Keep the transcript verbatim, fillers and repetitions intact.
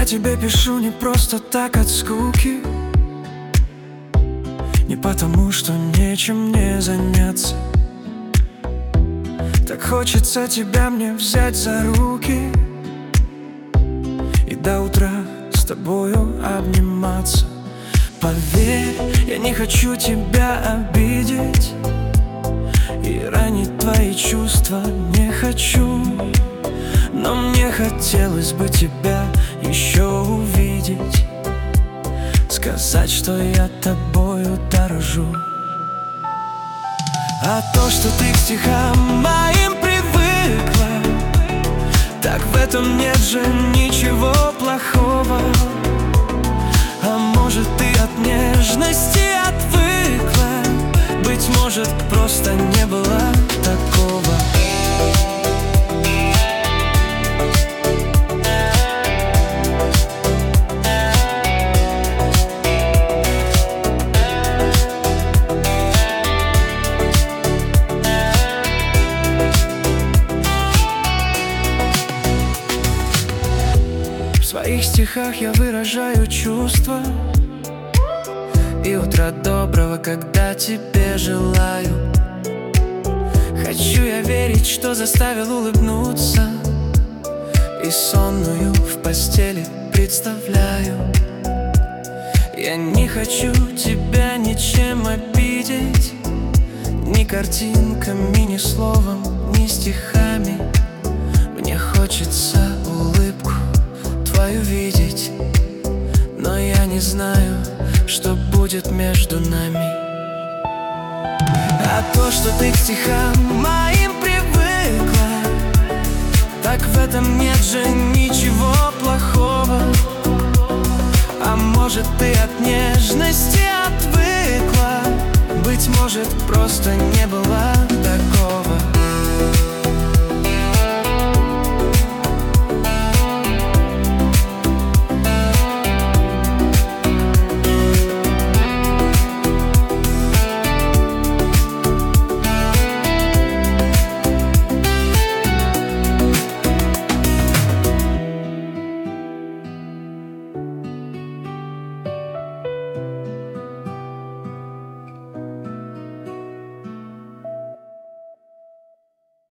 тебе пишу не просто так от скуки, не потому, что нечем мне заняться. Так хочется тебя мне взять за руки и до утра с тобою обниматься. Поверь, я не хочу тебя обидеть и ранить твои чувства не хочу, но мне хотелось бы тебя еще увидеть, сказать, что я тобою дорожу. А то, что ты к стихам моим привыкла, так в этом нет же ничего плохого. А может, ты от нежности отвыкла, быть может, просто не было такого. В своих стихах я выражаю чувства и утра доброго, когда тебе желаю. Хочу я верить, что заставил улыбнуться, и сонную в постели представляю. Я не хочу тебя ничем обидеть, ни картинками, ни словом, ни стихами. Мне хочется улыбку твою видеть, но я не знаю, что будет между нами. А то, что ты к стихам моим привыкла, так в этом нет же ничего плохого. А может, ты от нежности отвыкла, быть может, просто не было такого.